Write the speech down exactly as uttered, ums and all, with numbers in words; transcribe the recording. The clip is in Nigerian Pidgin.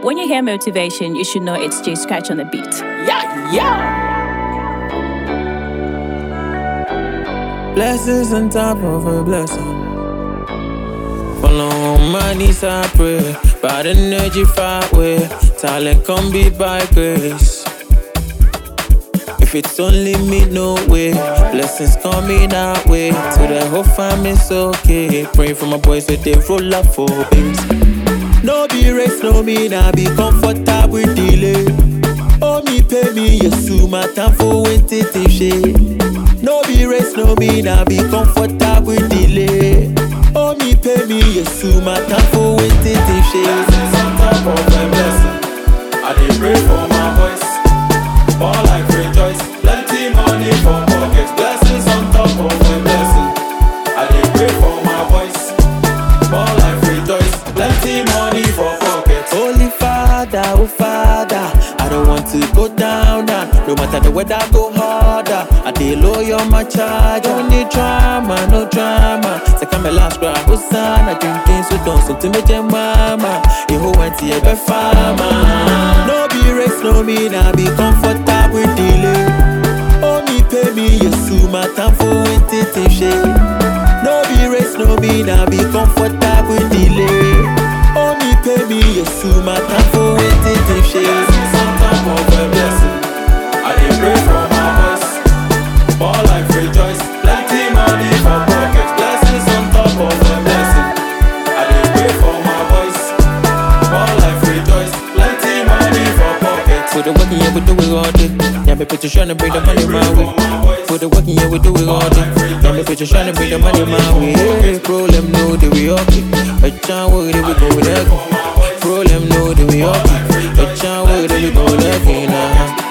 When you hear motivation, you should know it's J Scratch on the beat. Yeah, yeah. Blessings on top of a blessing. Follow on my knees, I pray. Bad energy far away. Talent come be by grace. If it's only me, no way. Blessings coming that way. To the whole fam, it's okay. Praying for my boys that they roll up for things. No be race, no me, nah be comfortable with delay. Oh, me pay me, yes, my time for winter shade. No be race, no me, nah be comfortable with delay. Oh, me pay me, yes, my time for winter shade. Blessings on top of a blessing. I dey pray for my boys. More like rejoice. Plenty money for pockets. Blessings on top of a blessing. I dey pray for my boys. More like rejoice. Plenty money for pockets. Holy Father, oh Father, I don't want to go down, down. No matter the weather, go harder. I dey loyal my charge. Don't need drama, no drama. Second my last cry, Hosanna. Drink things we don't seem to make your mama. You who went to your best farmer. No be race, no me, nah be comfortable with delay. Oh, me pay me, yes, my time for winter shade. No be race, no me, nah be comfortable with delay. Oh, me pay me, yes, my time for winter shade. Blessings on top of a blessing. I dey pray for my boys. More like rejoice. Plenty money for pockets. Blessings on top of a blessing. I dey pray for my boys. More like rejoice. Plenty money for pockets. Put the work in, yeah, we do it all day. Yeah, me picture trying to bring the money my way. Put the work in, yeah, we do it all day. Yeah, me picture trying to bring the money my way. Hey, pro, them know that we okay. A chan worry that we go with that. Pro, them know that we okay. A chan worry that we go with that.